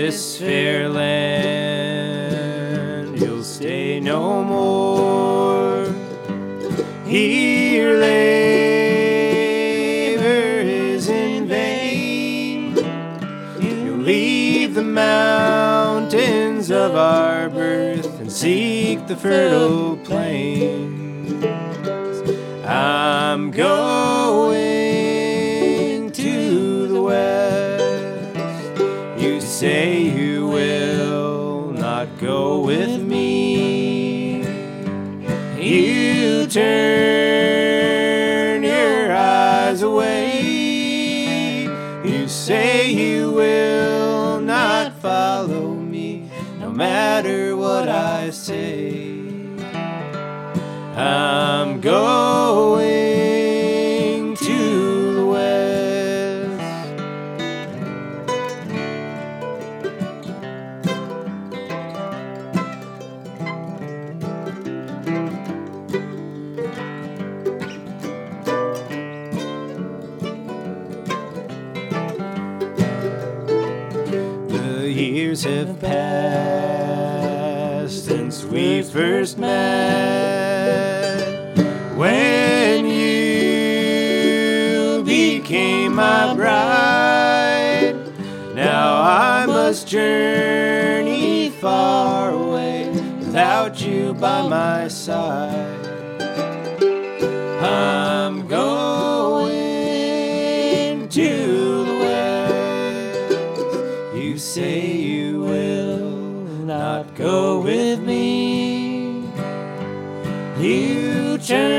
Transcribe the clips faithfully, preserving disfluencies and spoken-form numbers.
this fair land you'll stay no more. Here labor is in vain. You leave the mountains of our birth and seek the fertile plains. I'm going to the west. You say you will not go with me. You turn your eyes away. You say you will not follow me, no matter what I say. I'm going to the west. The years have passed since we first met. When you became my bride, now I must journey far away without you by my side. I'm going to the west. You say you will not go with me. You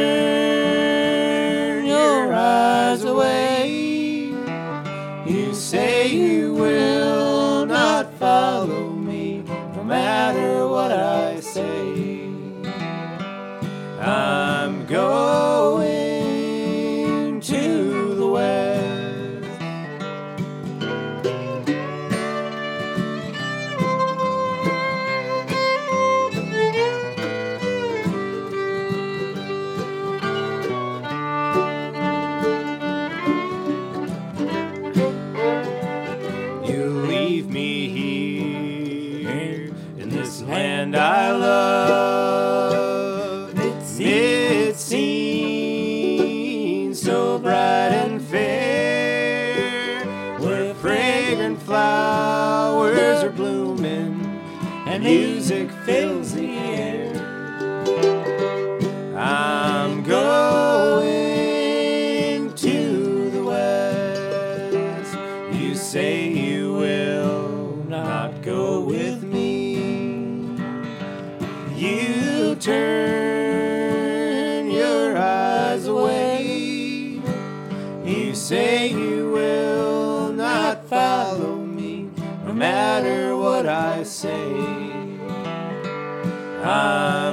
turn your eyes away. You say you will not follow me, no matter what I say. I'm going to the west. Leave me here in this land I love. It seems so bright and fair, where fragrant flowers are blooming and music fills the air. I'm going to the west. You say you will not go with me. You turn your eyes away. You say you will not follow me, no matter what I say. I'm